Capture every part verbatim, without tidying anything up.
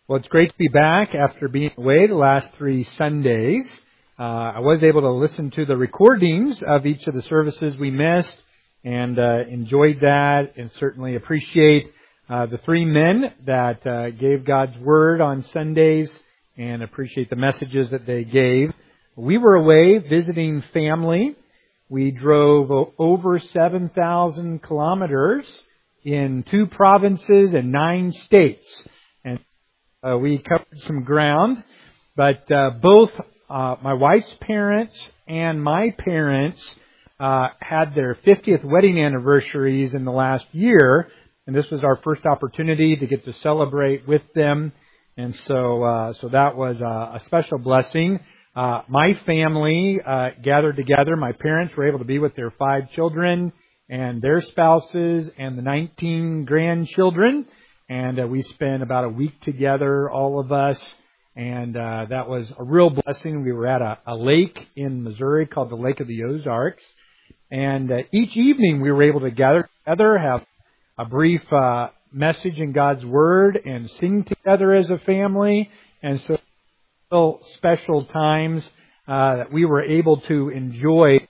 Well, it's great to be back after being away the last three Sundays. Uh, I was able to listen to the recordings of each of the services we missed and uh, enjoyed that, and certainly appreciate uh, the three men that uh, gave God's Word on Sundays and appreciate the messages that they gave. We were away visiting family. We drove o- over seven thousand kilometers in two provinces and nine states. And Uh, we covered some ground, but uh, both uh, my wife's parents and my parents uh, had their fiftieth wedding anniversaries in the last year, and this was our first opportunity to get to celebrate with them, and so uh, so that was a, a special blessing. Uh, my family uh, gathered together. My parents were able to be with their five children and their spouses and the nineteen grandchildren. And uh, we spent about a week together, all of us, and uh, that was a real blessing. We were at a, a lake in Missouri called the Lake of the Ozarks, and uh, each evening we were able to gather together, have a brief uh, message in God's Word, and sing together as a family. And so, real special times uh, that we were able to enjoy.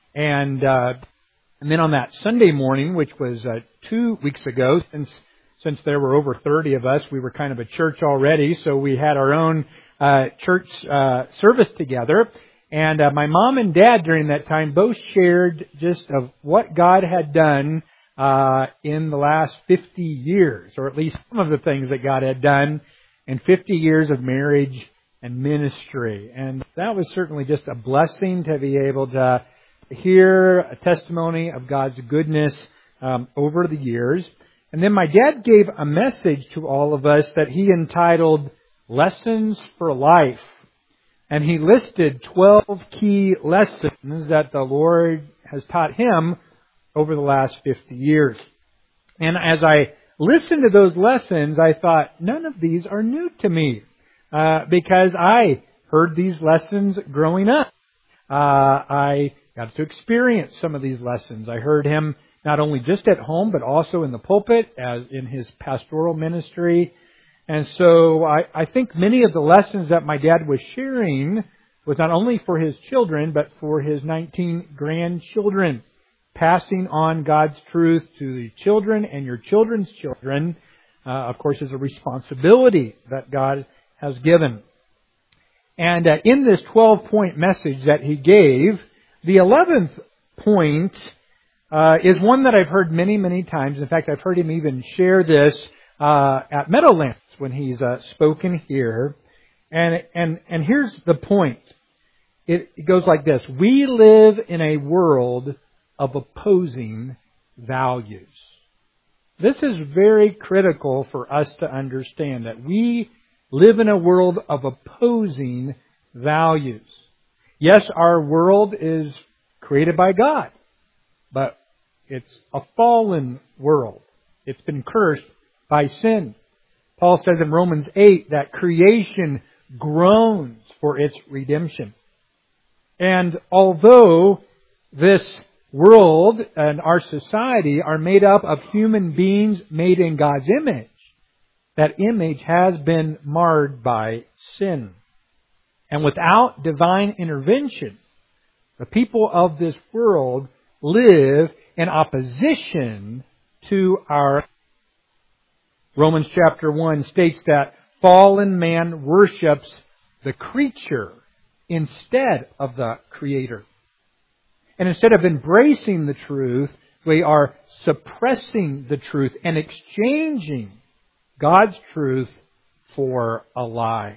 And uh, and then on that Sunday morning, which was uh, two weeks ago, since Since there were over thirty of us, we were kind of a church already, so we had our own uh, church uh, service together. And uh, my mom and dad during that time both shared just of what God had done uh, in the last fifty years, or at least some of the things that God had done in fifty years of marriage and ministry. And that was certainly just a blessing to be able to hear a testimony of God's goodness um, over the years. And then my dad gave a message to all of us that he entitled Lessons for Life. And he listed twelve key lessons that the Lord has taught him over the last fifty years. And as I listened to those lessons, I thought, none of these are new to me. Uh, because I heard these lessons growing up. Uh, I got to experience some of these lessons. I heard him not only just at home, but also in the pulpit, as in his pastoral ministry. And so I, I think many of the lessons that my dad was sharing was not only for his children, but for his nineteen grandchildren. Passing on God's truth to the children and your children's children, uh, of course, is a responsibility that God has given. And uh, in this twelve-point message that he gave, the eleventh point Uh, is one that I've heard many, many times. In fact, I've heard him even share this uh, at Meadowlands when he's uh, spoken here. And and and here's the point. It, it goes like this: we live in a world of opposing values. This is very critical for us to understand, that we live in a world of opposing values. Yes, our world is created by God. But it's a fallen world. It's been cursed by sin. Paul says in Romans eight that creation groans for its redemption. And although this world and our society are made up of human beings made in God's image, that image has been marred by sin. And without divine intervention, the people of this world live in opposition to our. Romans chapter one states that fallen man worships the creature instead of the Creator. And instead of embracing the truth, we are suppressing the truth and exchanging God's truth for a lie.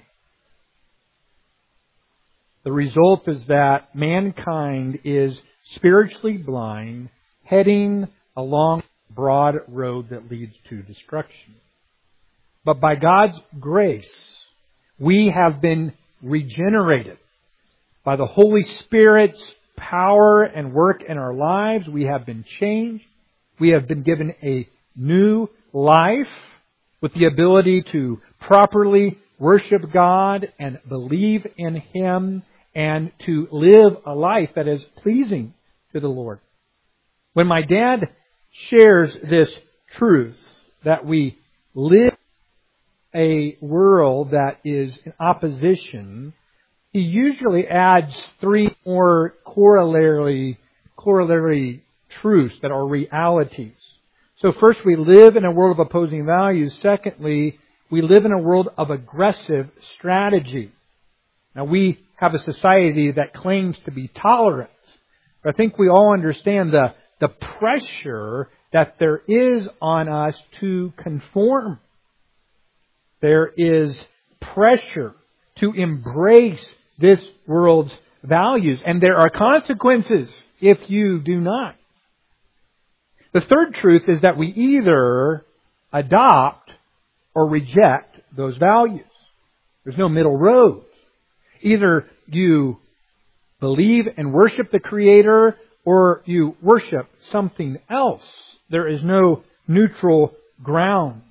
The result is that mankind is spiritually blind, heading along a broad road that leads to destruction. But by God's grace, we have been regenerated. By the Holy Spirit's power and work in our lives, we have been changed. We have been given a new life with the ability to properly worship God and believe in Him, and to live a life that is pleasing to the Lord. When my dad shares this truth that we live a world that is in opposition, he usually adds three more corollary, corollary truths that are realities. So first, we live in a world of opposing values. Secondly, we live in a world of aggressive strategy. Now, we have a society that claims to be tolerant. But I think we all understand the, the pressure that there is on us to conform. There is pressure to embrace this world's values. And there are consequences if you do not. The third truth is that we either adopt or reject those values. There's no middle road. Either you believe and worship the Creator or you worship something else. There is no neutral ground.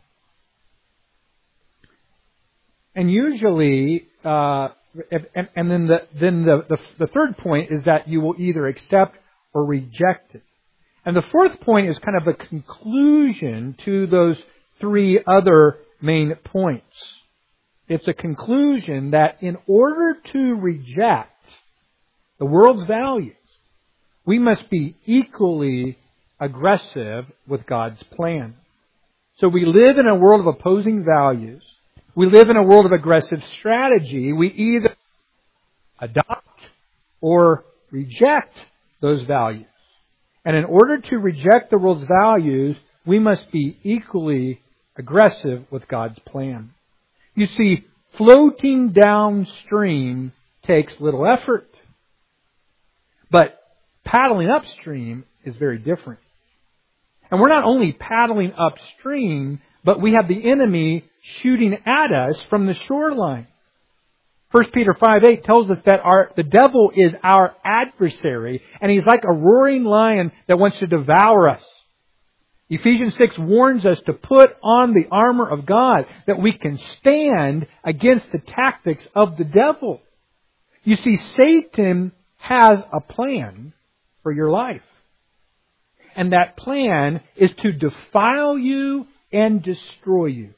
And usually, uh, and, and then, the, then the, the, the third point is that you will either accept or reject it. And the fourth point is kind of a conclusion to those three other main points. It's a conclusion that in order to reject the world's values, we must be equally aggressive with God's plan. So we live in a world of opposing values. We live in a world of aggressive strategy. We either adopt or reject those values. And in order to reject the world's values, we must be equally aggressive with God's plan. You see, floating downstream takes little effort. But paddling upstream is very different. And we're not only paddling upstream, but we have the enemy shooting at us from the shoreline. First Peter five eight tells us that our, the devil is our adversary, and he's like a roaring lion that wants to devour us. Ephesians six warns us to put on the armor of God that we can stand against the tactics of the devil. You see, Satan has a plan for your life. And that plan is to defile you and destroy you.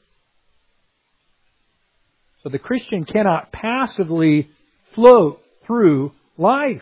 So the Christian cannot passively float through life.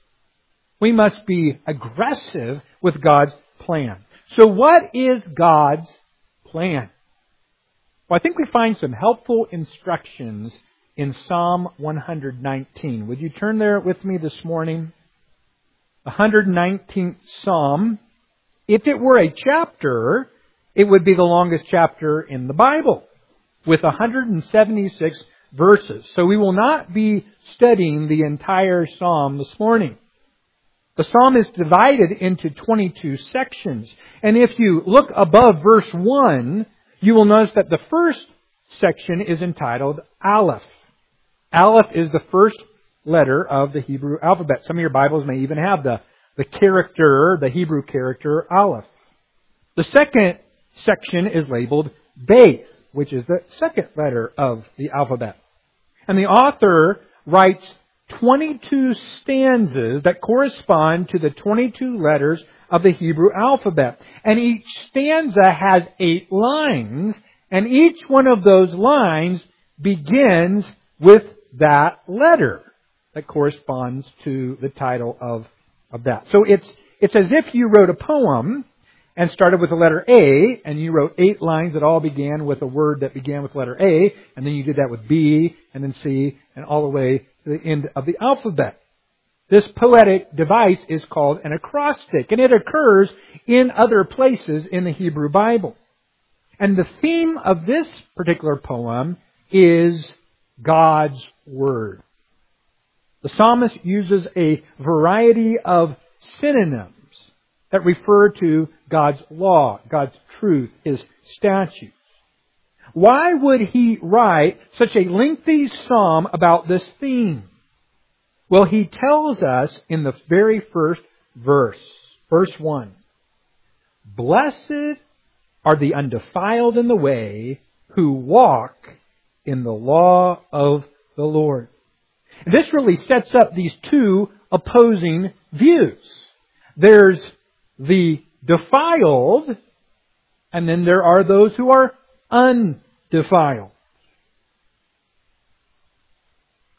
We must be aggressive with God's plan. So what is God's plan? Well, I think we find some helpful instructions in Psalm one nineteen. Would you turn there with me this morning? The one hundred nineteenth Psalm. If it were a chapter, it would be the longest chapter in the Bible, with one hundred seventy-six verses. So we will not be studying the entire Psalm this morning. The Psalm is divided into twenty-two sections. And if you look above verse one, you will notice that the first section is entitled Aleph. Aleph is the first letter of the Hebrew alphabet. Some of your Bibles may even have the, the character, the Hebrew character Aleph. The second section is labeled Beth, which is the second letter of the alphabet. And the author writes twenty-two stanzas that correspond to the twenty-two letters of the Hebrew alphabet. And each stanza has eight lines, and each one of those lines begins with that letter that corresponds to the title of, of that. So it's, it's as if you wrote a poem and started with the letter A, and you wrote eight lines that all began with a word that began with letter A, and then you did that with B, and then C, and all the way to the end of the alphabet. This poetic device is called an acrostic, and it occurs in other places in the Hebrew Bible. And the theme of this particular poem is God's Word. The psalmist uses a variety of synonyms that refer to God's law, God's truth, His statutes. Why would he write such a lengthy psalm about this theme? Well, he tells us in the very first verse, verse one, "Blessed are the undefiled in the way who walk in the law of the Lord." And this really sets up these two opposing views. There's the defiled, and then there are those who are undefiled.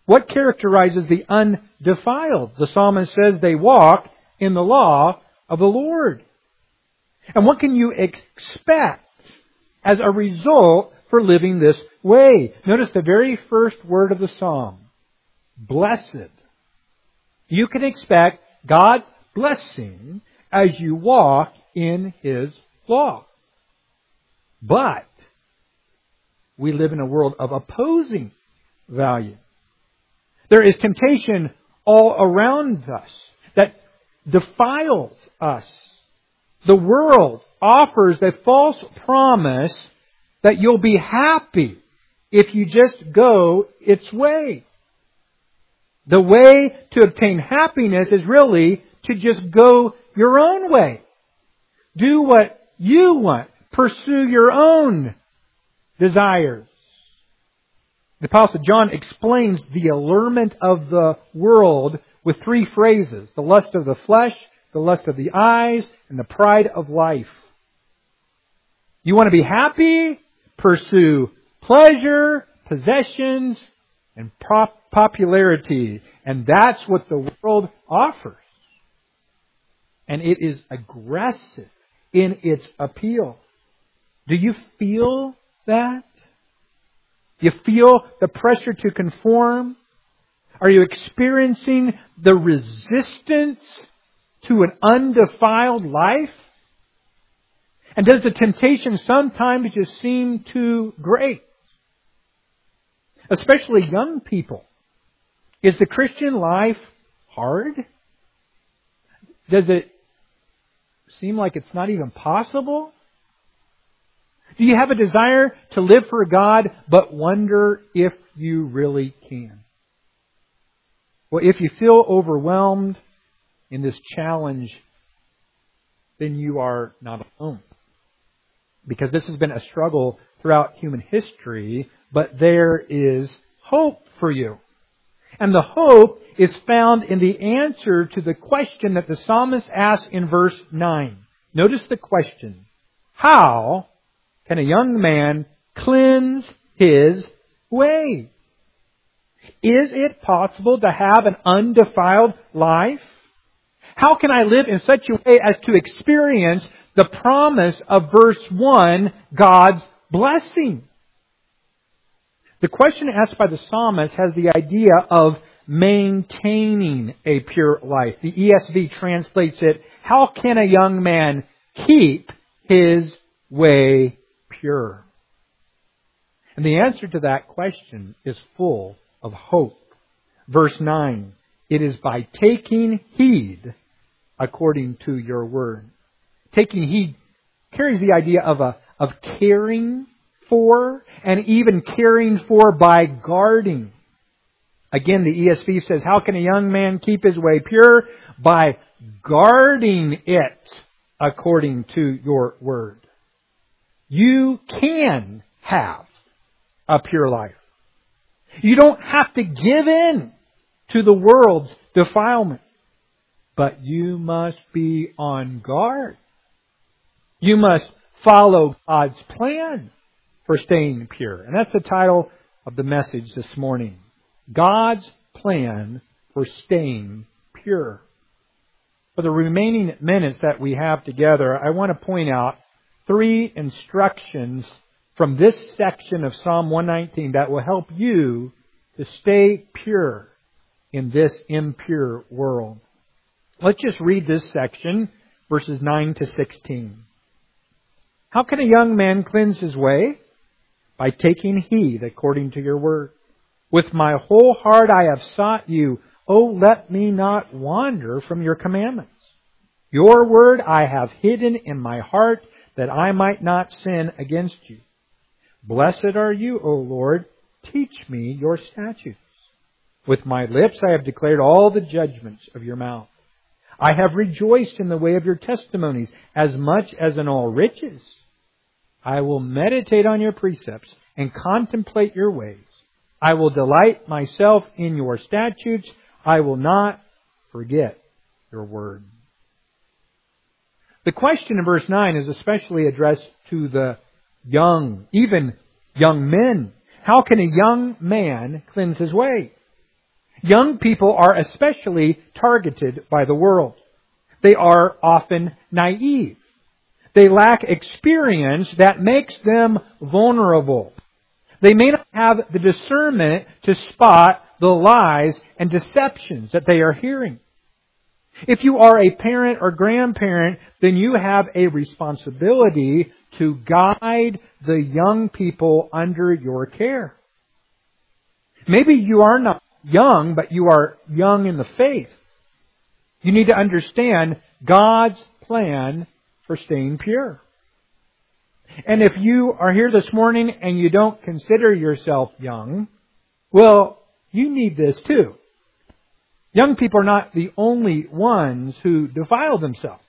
What characterizes the undefiled? The psalmist says they walk in the law of the Lord. And what can you expect as a result for living this way? Notice the very first word of the psalm. Blessed. You can expect God's blessing as you walk in His law. But we live in a world of opposing value. There is temptation all around us that defiles us. The world offers a false promise that you'll be happy if you just go its way. The way to obtain happiness is really to just go your own way. Do what you want. Pursue your own desires. The Apostle John explains the allurement of the world with three phrases. The lust of the flesh, the lust of the eyes, and the pride of life. You want to be happy? Pursue pleasure, possessions, and pop- popularity. And that's what the world offers. And it is aggressive in its appeal. Do you feel that? Do you feel the pressure to conform? Are you experiencing the resistance to an undefiled life? And does the temptation sometimes just seem too great? Especially young people. Is the Christian life hard? Does it seem like it's not even possible? Do you have a desire to live for God, but wonder if you really can? Well, if you feel overwhelmed in this challenge, then you are not alone. Because this has been a struggle throughout human history, but there is hope for you. And the hope is found in the answer to the question that the psalmist asks in verse nine. Notice the question. How can a young man cleanse his way? Is it possible to have an undefiled life? How can I live in such a way as to experience the promise of verse one, God's blessing? The question asked by the psalmist has the idea of maintaining a pure life. The E S V translates it, how can a young man keep his way pure? And the answer to that question is full of hope. Verse nine, it is by taking heed according to your word. Taking heed carries the idea of a of caring for, and even caring for by guarding. Again, the E S V says, how can a young man keep his way pure? By guarding it according to your word. You can have a pure life. You don't have to give in to the world's defilement. But you must be on guard. You must follow God's plan for staying pure. And that's the title of the message this morning. God's plan for staying pure. For the remaining minutes that we have together, I want to point out three instructions from this section of Psalm one nineteen that will help you to stay pure in this impure world. Let's just read this section, verses nine to sixteen. How can a young man cleanse his way? By taking heed according to your word. With my whole heart I have sought you. Oh, let me not wander from your commandments. Your word I have hidden in my heart, that I might not sin against you. Blessed are you, O Lord. Teach me your statutes. With my lips I have declared all the judgments of your mouth. I have rejoiced in the way of your testimonies as much as in all riches. I will meditate on your precepts and contemplate your ways. I will delight myself in your statutes. I will not forget your word. The question in verse nine is especially addressed to the young, even young men. How can a young man cleanse his way? Young people are especially targeted by the world. They are often naive. They lack experience that makes them vulnerable. They may not have the discernment to spot the lies and deceptions that they are hearing. If you are a parent or grandparent, then you have a responsibility to guide the young people under your care. Maybe you are not young, but you are young in the faith. You need to understand God's plan for staying pure. And if you are here this morning and you don't consider yourself young, well, you need this too. Young people are not the only ones who defile themselves.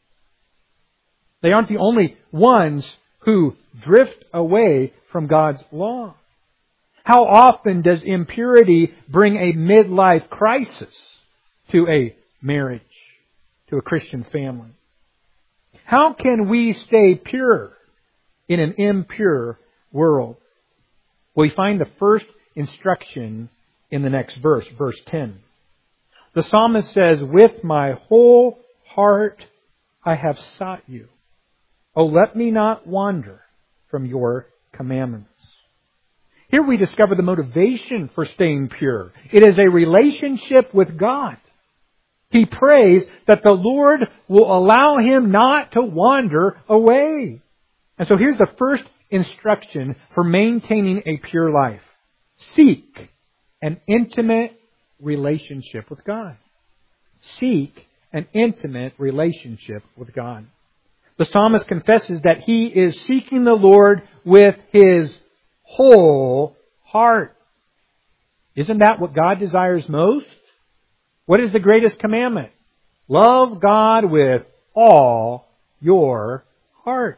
They aren't the only ones who drift away from God's law. How often does impurity bring a midlife crisis to a marriage, to a Christian family? How can we stay pure in an impure world? We find the first instruction in the next verse, verse ten. The psalmist says, "With my whole heart I have sought you. Oh, let me not wander from your commandments." Here we discover the motivation for staying pure. It is a relationship with God. He prays that the Lord will allow him not to wander away. And so here's the first instruction for maintaining a pure life. Seek an intimate relationship with God. Seek an intimate relationship with God. The psalmist confesses that he is seeking the Lord with his whole heart. Isn't that what God desires most? What is the greatest commandment? Love God with all your heart.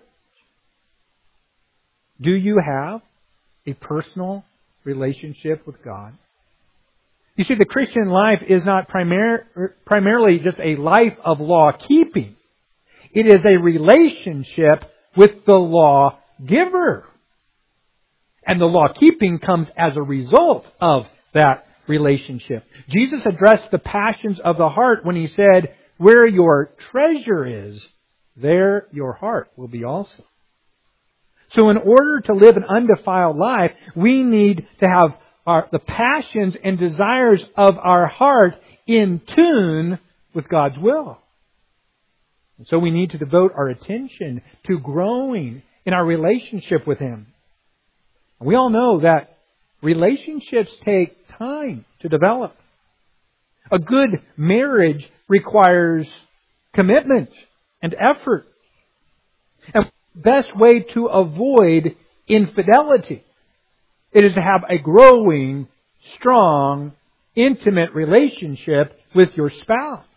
Do you have a personal relationship with God? You see, the Christian life is not primar- primarily just a life of law keeping. It is a relationship with the law giver. And the law keeping comes as a result of that relationship. Jesus addressed the passions of the heart when He said, "Where your treasure is, there your heart will be also." So in order to live an undefiled life, we need to have our, the passions and desires of our heart in tune with God's will. And so we need to devote our attention to growing in our relationship with Him. We all know that relationships take time to develop. A good marriage requires commitment and effort. And the best way to avoid infidelity, it is to have a growing, strong, intimate relationship with your spouse.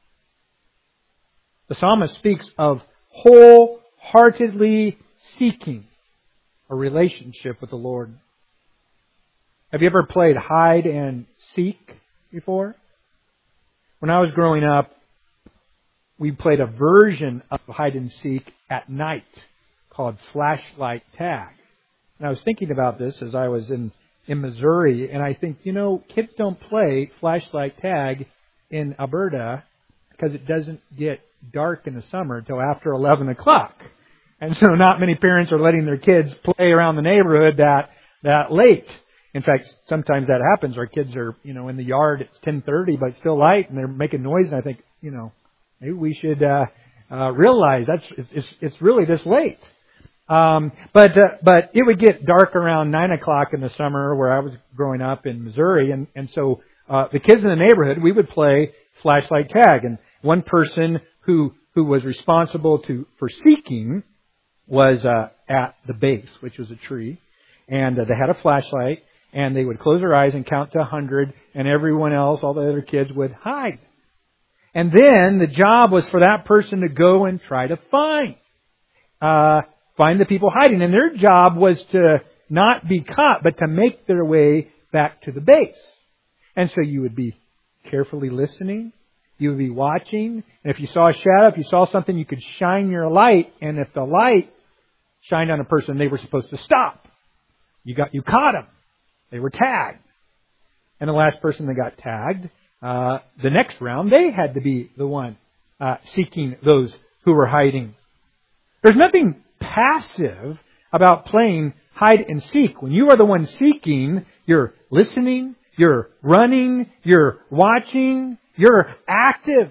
The psalmist speaks of wholeheartedly seeking a relationship with the Lord. Have you ever played hide and seek before? When I was growing up, we played a version of hide and seek at night called flashlight tag. And I was thinking about this as I was in, in Missouri, and I think, you know, kids don't play flashlight tag in Alberta because it doesn't get dark in the summer until after eleven o'clock. And so not many parents are letting their kids play around the neighborhood that, that late. In fact, sometimes that happens. Our kids are, you know, in the yard. It's ten thirty, but it's still light, and they're making noise. And I think, you know, maybe we should uh, uh, realize that's it's, it's it's really this late. Um, but uh, but it would get dark around nine o'clock in the summer where I was growing up in Missouri, and and so uh, the kids in the neighborhood, we would play flashlight tag. And one person who who was responsible to for seeking was uh, at the base, which was a tree, and uh, they had a flashlight. And they would close their eyes and count to a hundred, and everyone else, all the other kids, would hide. And then the job was for that person to go and try to find, uh, find the people hiding. And their job was to not be caught, but to make their way back to the base. And so you would be carefully listening. You would be watching. And if you saw a shadow, if you saw something, you could shine your light. And if the light shined on a person, they were supposed to stop. You got, you caught them. They were tagged. and the last person that got tagged, uh, the next round, they had to be the one uh, seeking those who were hiding. There's nothing passive about playing hide and seek. When you are the one seeking, you're listening, you're running, you're watching, you're active.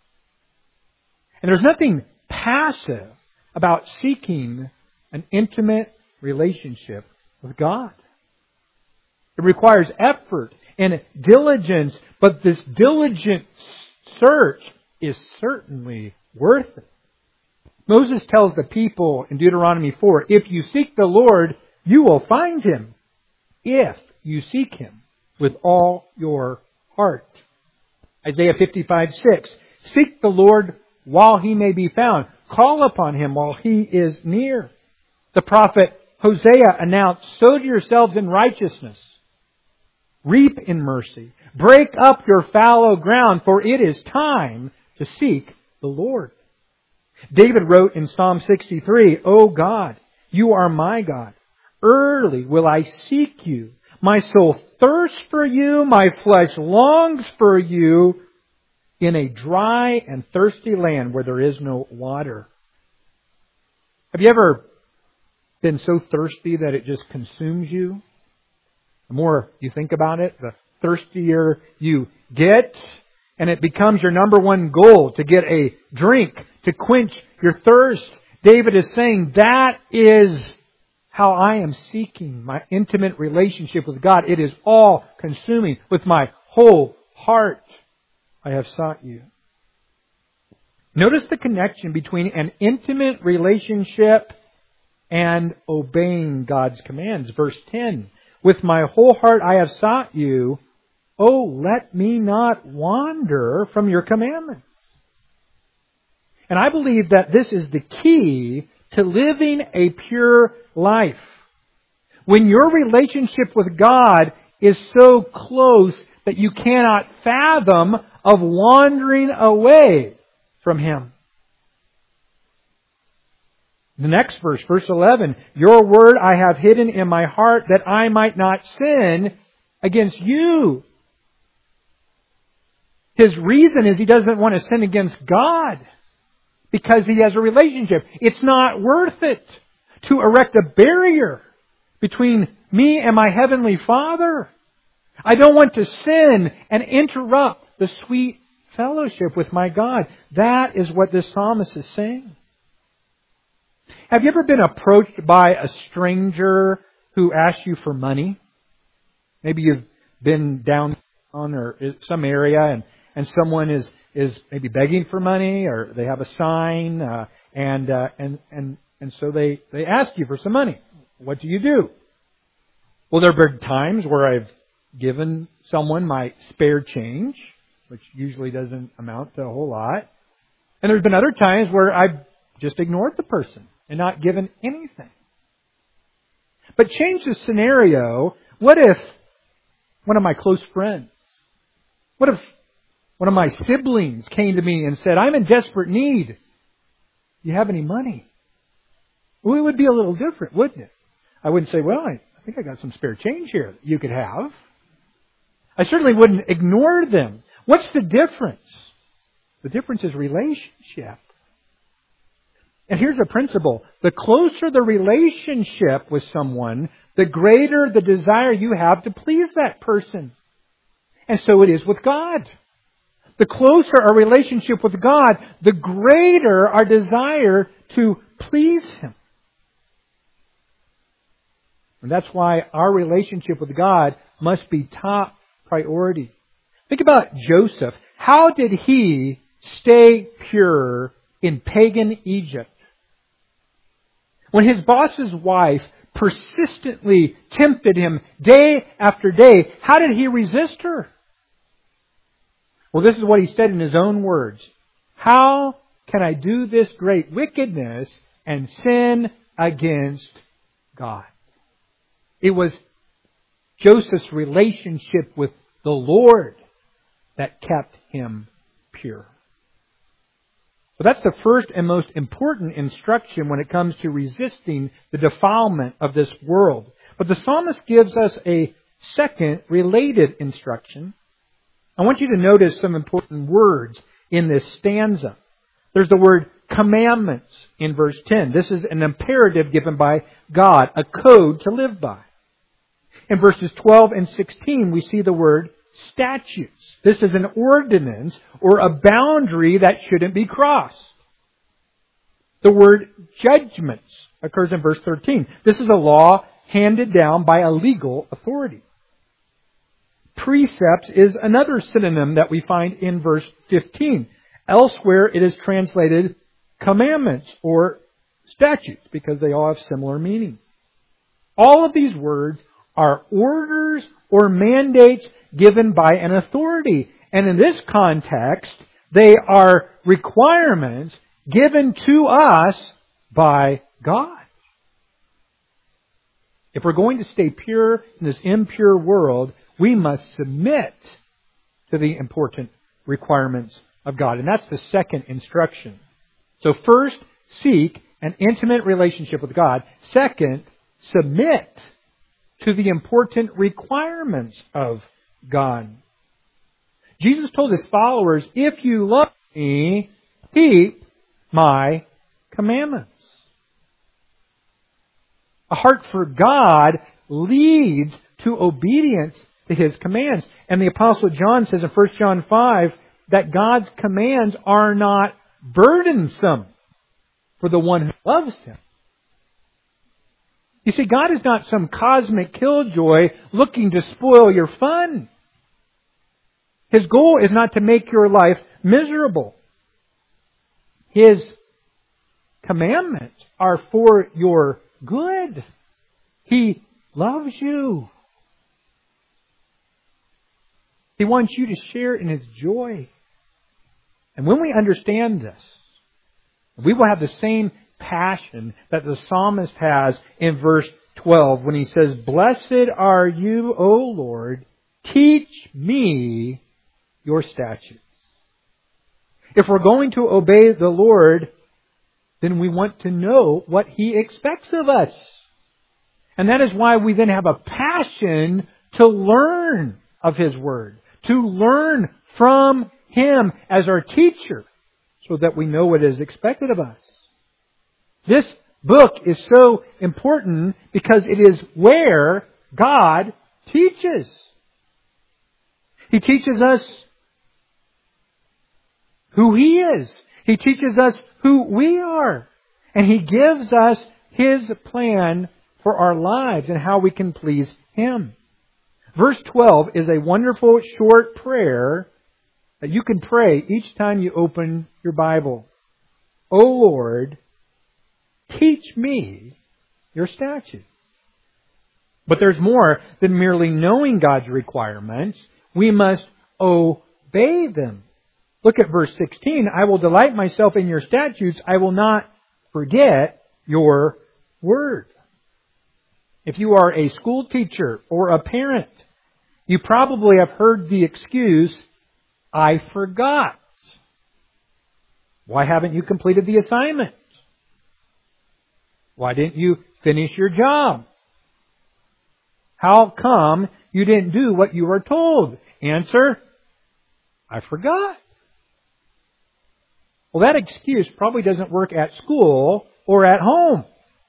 And there's nothing passive about seeking an intimate relationship with God. It requires effort and diligence, but this diligent search is certainly worth it. Moses tells the people in Deuteronomy four, if you seek the Lord, you will find Him, if you seek Him with all your heart. Isaiah fifty-five six, seek the Lord while He may be found. Call upon Him while He is near. The prophet Hosea announced, sow to yourselves in righteousness. Reap in mercy. Break up your fallow ground, for it is time to seek the Lord. David wrote in Psalm sixty-three, O God, you are my God. Early will I seek you. My soul thirsts for you. My flesh longs for you in a dry and thirsty land where there is no water. Have you ever been so thirsty that it just consumes you? The more you think about it, the thirstier you get. And it becomes your number one goal to get a drink to quench your thirst. David is saying that is how I am seeking my intimate relationship with God. It is all consuming. With my whole heart I have sought you. Notice the connection between an intimate relationship and obeying God's commands. Verse ten, with my whole heart I have sought you. Oh, let me not wander from your commandments. And I believe that this is the key to living a pure life. When your relationship with God is so close that you cannot fathom of wandering away from Him. The next verse, verse eleven, your word I have hidden in my heart that I might not sin against you. His reason is he doesn't want to sin against God because he has a relationship. It's not worth it to erect a barrier between me and my Heavenly Father. I don't want to sin and interrupt the sweet fellowship with my God. That is what this psalmist is saying. Have you ever been approached by a stranger who asks you for money? Maybe you've been downtown or some area and, and someone is, is maybe begging for money or they have a sign uh, and, uh, and, and, and so they, they ask you for some money. What do you do? Well, there have been times where I've given someone my spare change, which usually doesn't amount to a whole lot. And there's been other times where I've just ignored the person and not given anything. But change the scenario. What if one of my close friends, what if one of my siblings came to me and said, I'm in desperate need. Do you have any money? Well, it would be a little different, wouldn't it? I wouldn't say, well, I, I think I got some spare change here that you could have. I certainly wouldn't ignore them. What's the difference? The difference is relationship. And here's a principle. The closer the relationship with someone, the greater the desire you have to please that person. And so it is with God. The closer our relationship with God, the greater our desire to please Him. And that's why our relationship with God must be top priority. Think about Joseph. How did he stay pure in pagan Egypt? When his boss's wife persistently tempted him day after day, how did he resist her? Well, this is what he said in his own words. How can I do this great wickedness and sin against God? It was Joseph's relationship with the Lord that kept him pure. So that's the first and most important instruction when it comes to resisting the defilement of this world. But the psalmist gives us a second related instruction, I want you to notice some important words in this stanza. There's the word commandments in verse ten. This is an imperative given by God, a code to live by. In verses twelve and sixteen, we see the word statutes. This is an ordinance or a boundary that shouldn't be crossed. The word judgments occurs in verse thirteen. This is a law handed down by a legal authority. Precepts is another synonym that we find in verse fifteen. Elsewhere it is translated commandments or statutes because they all have similar meaning. All of these words are orders or mandates given by an authority. And in this context, they are requirements given to us by God. If we're going to stay pure in this impure world, we must submit to the important requirements of God. And that's the second instruction. So first, seek an intimate relationship with God. Second, submit to the important requirements of God. Jesus told His followers, if you love me, keep my commandments. A heart for God leads to obedience to His commands. And the Apostle John says in First John five that God's commands are not burdensome for the one who loves Him. You see, God is not some cosmic killjoy looking to spoil your fun. His goal is not to make your life miserable. His commandments are for your good. He loves you. He wants you to share in His joy. And when we understand this, we will have the same passion that the psalmist has in verse twelve when he says, blessed are you, O Lord, teach me your statutes. If we're going to obey the Lord, then we want to know what He expects of us. And that is why we then have a passion to learn of His Word, to learn from Him as our teacher, so that we know what is expected of us. This book is so important because it is where God teaches. He teaches us who He is. He teaches us who we are. And He gives us His plan for our lives and how we can please Him. Verse twelve is a wonderful short prayer that you can pray each time you open your Bible. O Lord, teach me your statutes. But there's more than merely knowing God's requirements. We must obey them. Look at verse sixteen. I will delight myself in your statutes. I will not forget your word. If you are a school teacher or a parent, you probably have heard the excuse, I forgot. Why haven't you completed the assignment? Why didn't you finish your job? How come you didn't do what you were told? Answer, I forgot. Well, that excuse probably doesn't work at school or at home.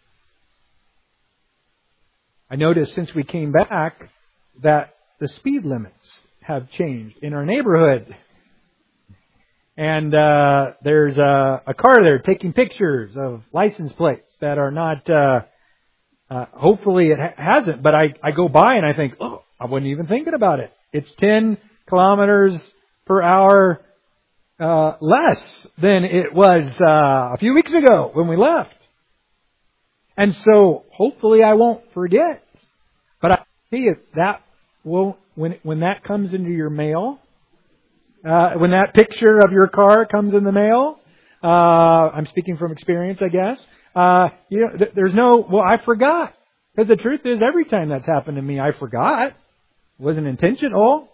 I noticed since we came back that the speed limits have changed in our neighborhood. And uh, there's a, a car there taking pictures of license plates that are not, uh, uh, hopefully it ha- hasn't, but I, I go by and I think, oh, I wasn't even thinking about it. It's ten kilometers per hour uh, less than it was uh, a few weeks ago when we left. And so hopefully I won't forget. But I see if that will, when, when that comes into your mail, Uh, when that picture of your car comes in the mail, uh, I'm speaking from experience, I guess, uh, you know, th- there's no, well, I forgot. Because the truth is, every time that's happened to me, I forgot. It wasn't intentional.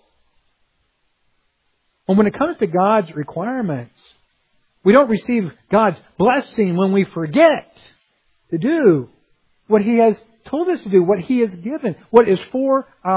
And when it comes to God's requirements, we don't receive God's blessing when we forget to do what He has told us to do, what He has given, what is for our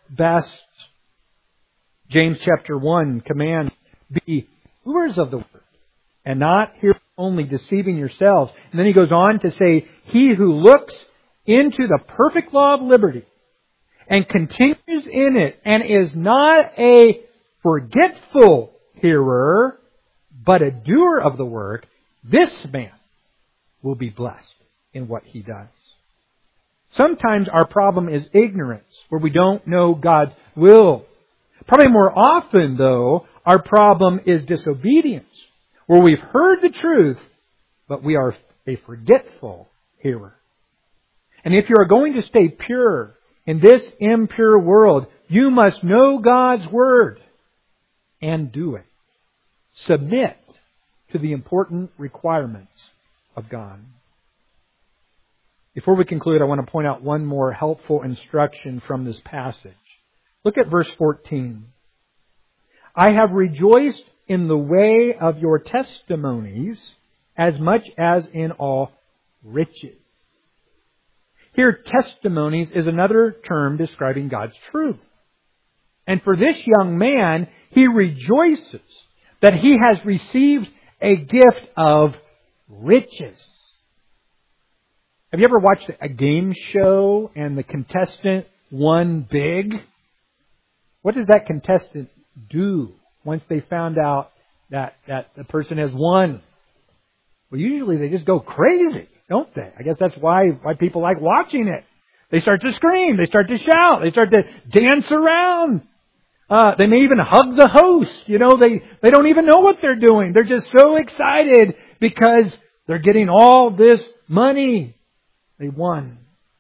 best. James chapter one commands, be doers of the word, and not hearers only, deceiving yourselves. And then he goes on to say, he who looks into the perfect law of liberty and continues in it and is not a forgetful hearer, but a doer of the work, this man will be blessed in what he does. Sometimes our problem is ignorance, where we don't know God's will. Probably more often, though, our problem is disobedience, where we've heard the truth, but we are a forgetful hearer. And if you are going to stay pure in this impure world, you must know God's Word and do it. Submit to the important requirements of God. Before we conclude, I want to point out one more helpful instruction from this passage. Look at verse fourteen. I have rejoiced in the way of your testimonies as much as in all riches. Here, testimonies is another term describing God's truth. And for this young man, he rejoices that he has received a gift of riches. Have you ever watched a game show and the contestant won big? What does that contestant do once they found out that, that the person has won? Well, usually they just go crazy, don't they? I guess that's why, why people like watching it. They start to scream. They start to shout. They start to dance around. Uh, they may even hug the host. You know, they, they don't even know what they're doing. They're just so excited because they're getting all this money. They won.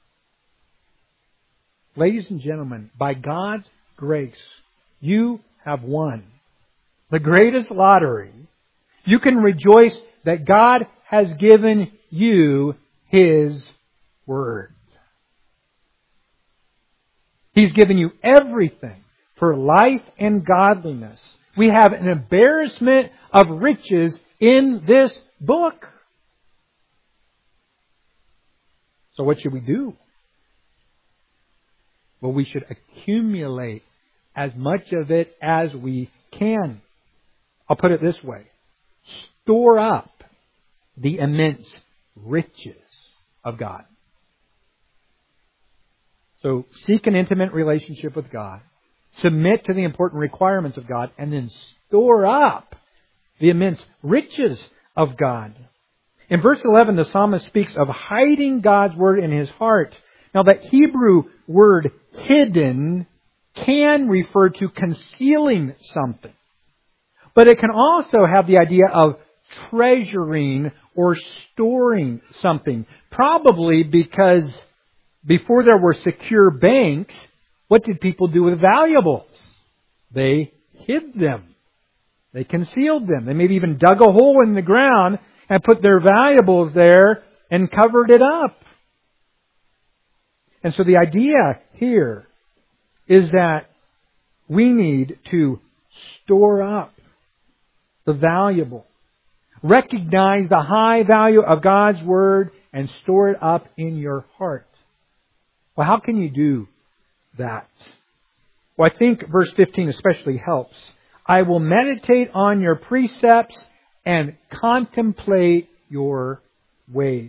Ladies and gentlemen, by God's grace, you have won the greatest lottery. You can rejoice that God has given you His Word. He's given you everything for life and godliness. We have an embarrassment of riches in this book. So what should we do? Well, we should accumulate as much of it as we can. I'll put it this way. Store up the immense riches of God. So seek an intimate relationship with God. Submit to the important requirements of God. And then store up the immense riches of God. In verse eleven, the psalmist speaks of hiding God's Word in his heart. Now, that Hebrew word hidden can refer to concealing something. But it can also have the idea of treasuring or storing something. Probably because before there were secure banks, what did people do with valuables? They hid them. They concealed them. They maybe even dug a hole in the ground and put their valuables there and covered it up. And so the idea here is that we need to store up the valuable. Recognize the high value of God's Word and store it up in your heart. Well, how can you do that? Well, I think verse fifteen especially helps. I will meditate on your precepts and contemplate your ways.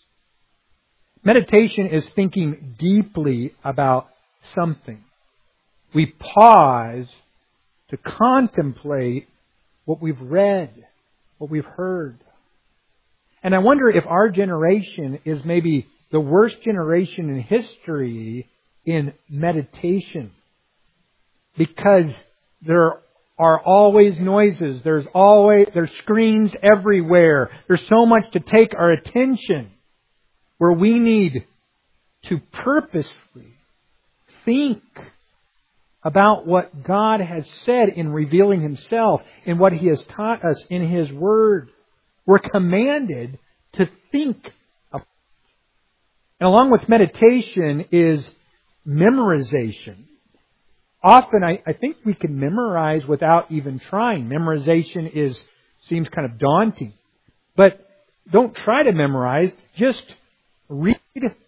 Meditation is thinking deeply about something. We pause to contemplate what we've read, what we've heard. And I wonder if our generation is maybe the worst generation in history in meditation. Because there are always noises. There's always, there's screens everywhere. There's so much to take our attention. Where we need to purposely think about what God has said in revealing Himself and what He has taught us in His Word. We're commanded to think. And along with meditation is memorization. Often I, I think we can memorize without even trying. Memorization is seems kind of daunting. But don't try to memorize. Just read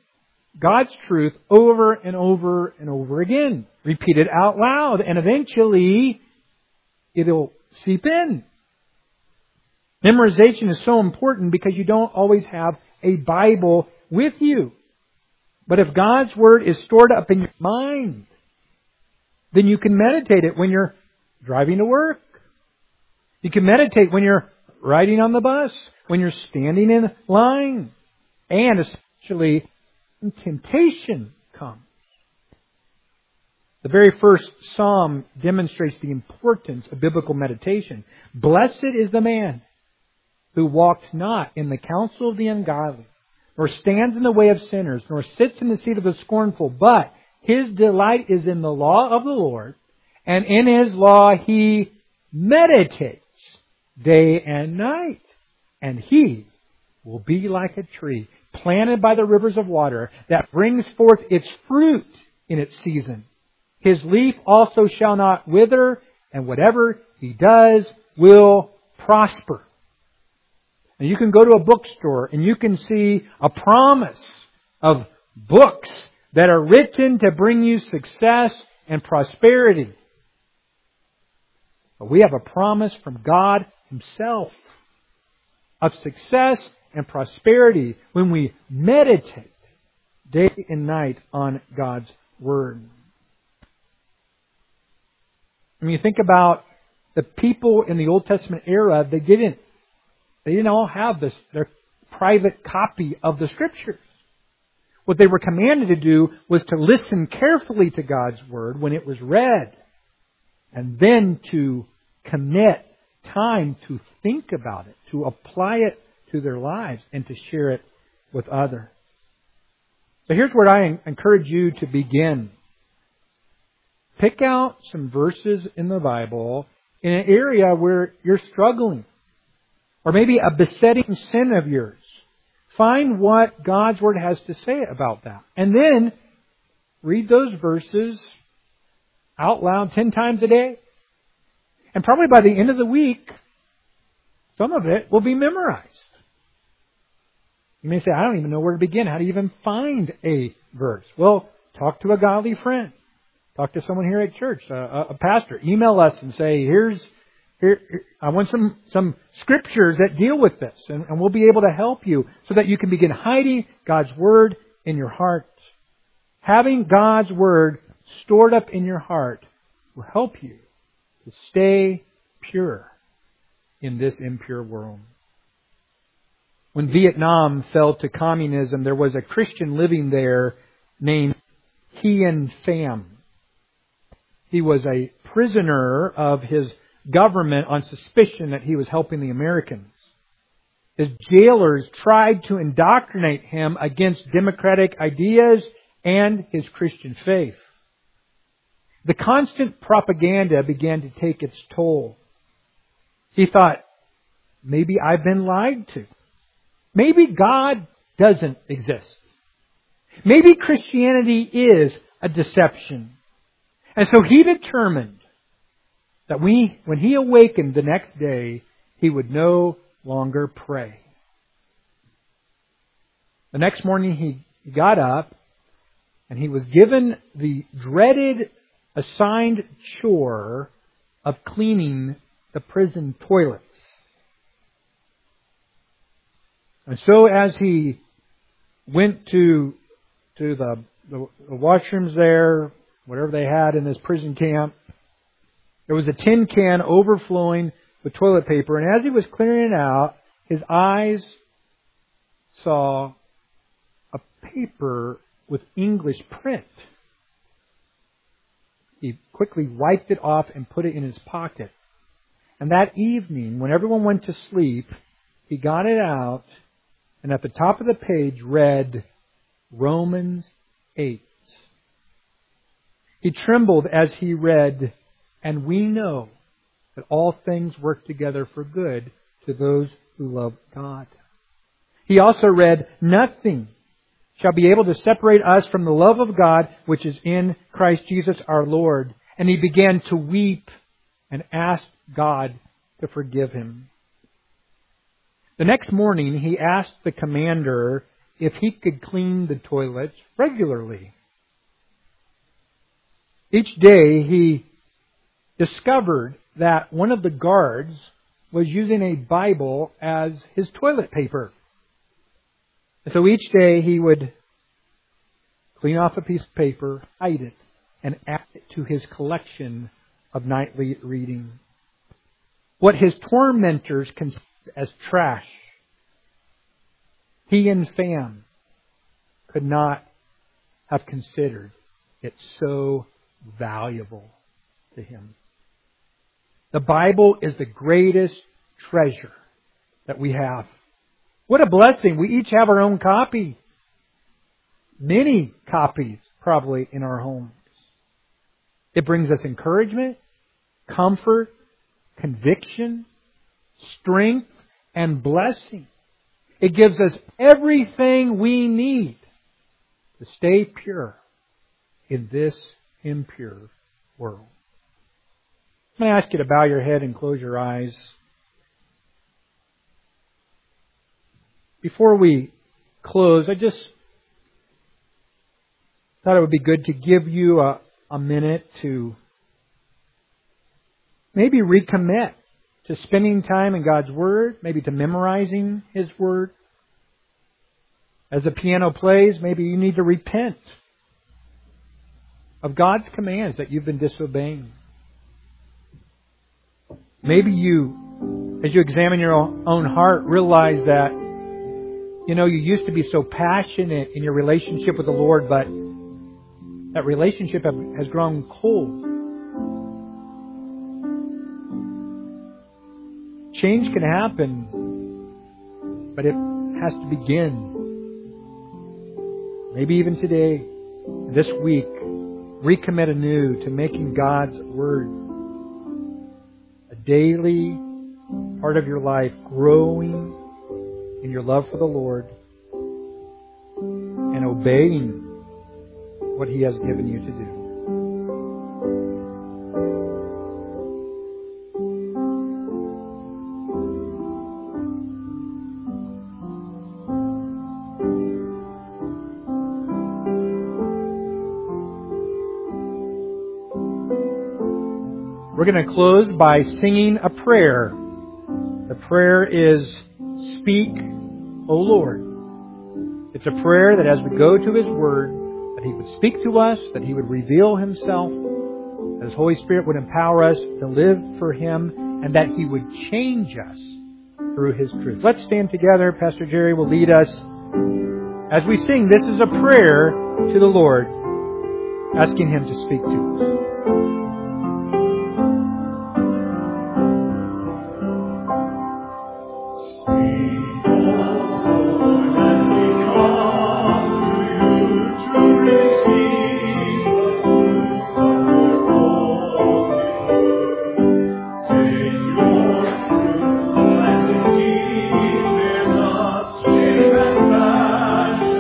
God's truth over and over and over again. Repeat it out loud, and eventually it'll seep in. Memorization is so important because you don't always have a Bible with you. But if God's Word is stored up in your mind, then you can meditate it when you're driving to work. You can meditate when you're riding on the bus, when you're standing in line, and especially when temptation comes. The very first psalm demonstrates the importance of biblical meditation. Blessed is the man who walks not in the counsel of the ungodly, nor stands in the way of sinners, nor sits in the seat of the scornful, but his delight is in the law of the Lord, and in His law he meditates day and night. And he will be like a tree planted by the rivers of water that brings forth its fruit in its season. His leaf also shall not wither, and whatever he does will prosper. And you can go to a bookstore and you can see a promise of books that are written to bring you success and prosperity. But we have a promise from God Himself of success and prosperity when we meditate day and night on God's Word. When you think about the people in the Old Testament era, they didn't, they didn't all have this, their private copy of the Scriptures. What they were commanded to do was to listen carefully to God's Word when it was read, and then to commit time to think about it, to apply it to their lives, and to share it with others. So here's where I encourage you to begin. Pick out some verses in the Bible in an area where you're struggling, or maybe a besetting sin of yours. Find what God's Word has to say about that. And then read those verses out loud ten times a day. And probably by the end of the week, some of it will be memorized. You may say, I don't even know where to begin. How do you even find a verse? Well, talk to a godly friend. Talk to someone here at church, a, a pastor. Email us and say, here's, here, here I want some, some scriptures that deal with this. And, and we'll be able to help you so that you can begin hiding God's Word in your heart. Having God's Word stored up in your heart will help you to stay pure in this impure world. When Vietnam fell to communism, there was a Christian living there named Hien Pham. He was a prisoner of his government on suspicion that he was helping the Americans. His jailers tried to indoctrinate him against democratic ideas and his Christian faith. The constant propaganda began to take its toll. He thought, maybe I've been lied to. Maybe God doesn't exist. Maybe Christianity is a deception. And so he determined that we, when he awakened the next day, he would no longer pray. The next morning he got up and he was given the dreaded assigned chore of cleaning the prison toilets. And so as he went to to the, the, the washrooms there, whatever they had in this prison camp, there was a tin can overflowing with toilet paper. And as he was clearing it out, his eyes saw a paper with English print. He quickly wiped it off and put it in his pocket. And that evening, when everyone went to sleep, he got it out and at the top of the page read Romans eight. He trembled as he read, and we know that all things work together for good to those who love God. He also read, nothing shall be able to separate us from the love of God which is in Christ Jesus our Lord. And he began to weep and asked God to forgive him. The next morning he asked the commander if he could clean the toilets regularly. Each day he discovered that one of the guards was using a Bible as his toilet paper. And so each day he would clean off a piece of paper, hide it, and add it to his collection of nightly reading. What his tormentors considered as trash, he and Pham could not have considered it so valuable to him. The Bible is the greatest treasure that we have. What a blessing. We each have our own copy. Many copies probably in our homes. It brings us encouragement, comfort, conviction, strength, and blessing. It gives us everything we need to stay pure in this impure world. I'm going to ask you to bow your head and close your eyes. Before we close, I just thought it would be good to give you a, a minute to maybe recommit to spending time in God's Word, maybe to memorizing His Word. As the piano plays, maybe you need to repent of God's commands that you've been disobeying. Maybe you, as you examine your own heart, realize that, you know, you used to be so passionate in your relationship with the Lord, but that relationship has grown cold. Change can happen, but it has to begin. Maybe even today, this week, recommit anew to making God's Word a daily part of your life, growing in your love for the Lord and obeying what He has given you to do. We're going to close by singing a prayer. The prayer is, "Speak, O Lord." It's a prayer that as we go to His Word, that He would speak to us, that He would reveal Himself, that His Holy Spirit would empower us to live for Him, and that He would change us through His truth. Let's stand together. Pastor Jerry will lead us as we sing. This is a prayer to the Lord, asking Him to speak to us.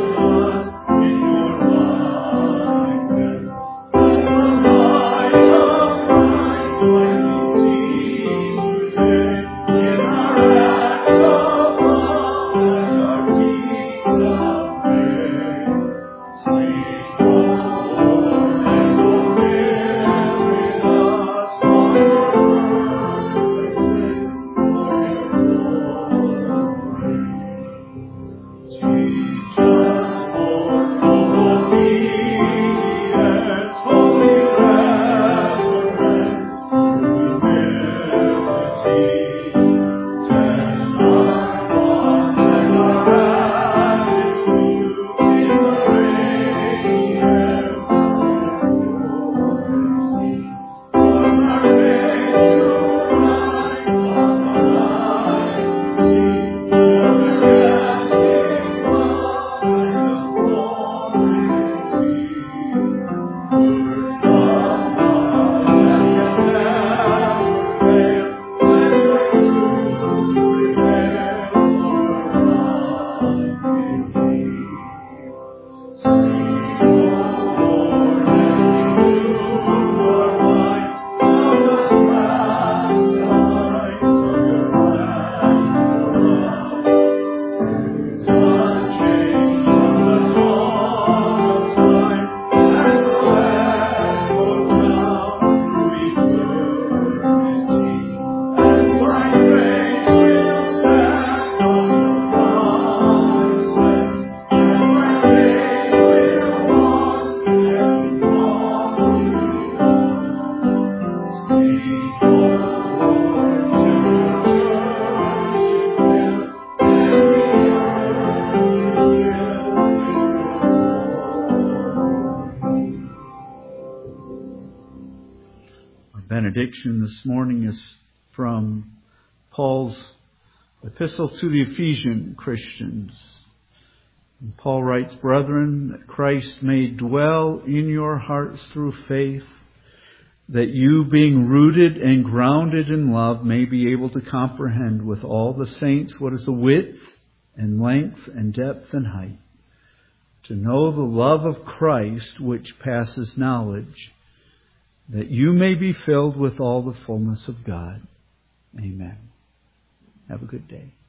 Oh benediction this morning is from Paul's epistle to the Ephesian Christians. And Paul writes, "Brethren, that Christ may dwell in your hearts through faith, that you, being rooted and grounded in love, may be able to comprehend with all the saints what is the width and length and depth and height, to know the love of Christ which passes knowledge, that you may be filled with all the fullness of God." Amen. Have a good day.